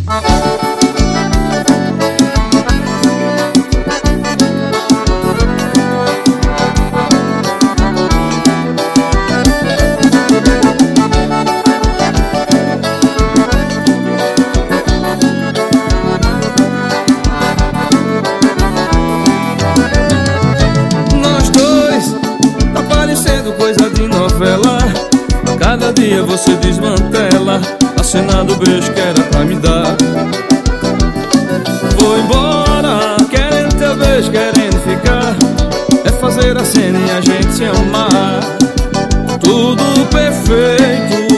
Coisa de novela, a cada dia você desmantela a cena do beijo que era pra me dar. Vou embora, querendo teu beijo, querendo ficar. É fazer a cena e a gente se amar. Tudo perfeito,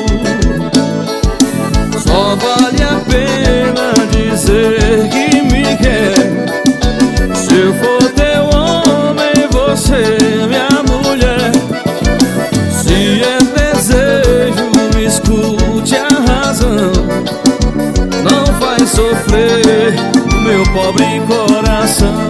só vale a pena dizer que me quer. Se eu for teu homem, você minha mulher. Se é desejo, escute a razão. Não faz sofrer o meu pobre coração.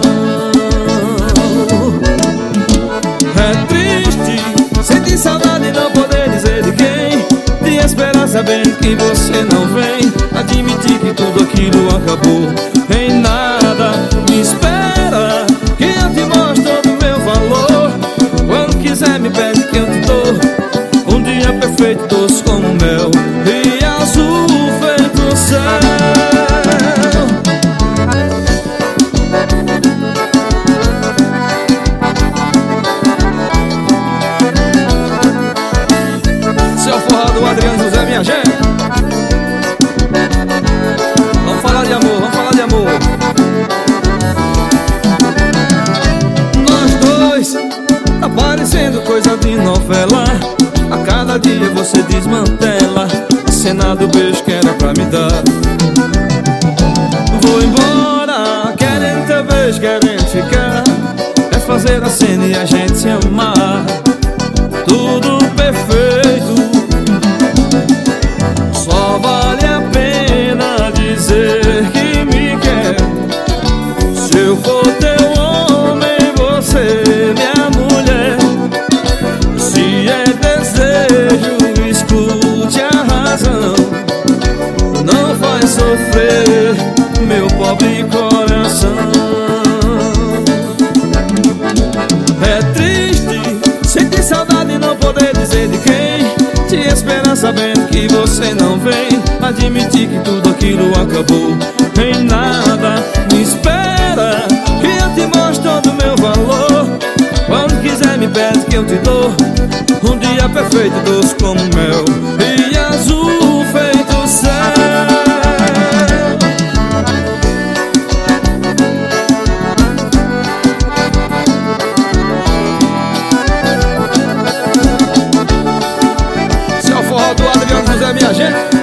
É triste sentir saudade e não poder dizer de quem. De esperar sabendo que você não vem. Admitir que tudo aquilo acabou em nada. Me espera que eu te mostro todo o meu valor. Quando quiser me pede que eu te dou. Um dia perfeito, doce como mel e azul feito o céu. Seu forró do Adriano José, minha gente. Vamos falar de amor, vamos falar de amor. Nós dois, tá parecendo coisa de novela. A cada dia você desmantela a cena do beijo que era pra me dar. Vou embora, querendo teu beijo, querendo ficar. É fazer a cena e a gente se amar. Tudo perfeito, só vale a pena dizer que me quer. Se eu for teu homem, você minha mulher. Se é desejo, escute a razão. Não faz sofrer meu pobre coração. É triste sentir saudade e não poder dizer de quem. Te esperar sabendo que você não vem. Admitir que tudo aquilo acabou em nada. Me espera que eu te mostro todo o meu valor. Quando quiser me pede que eu te dou. Um dia perfeito, doce como mel e azul feito o céu. Seu forró do Adriano José, minha gente.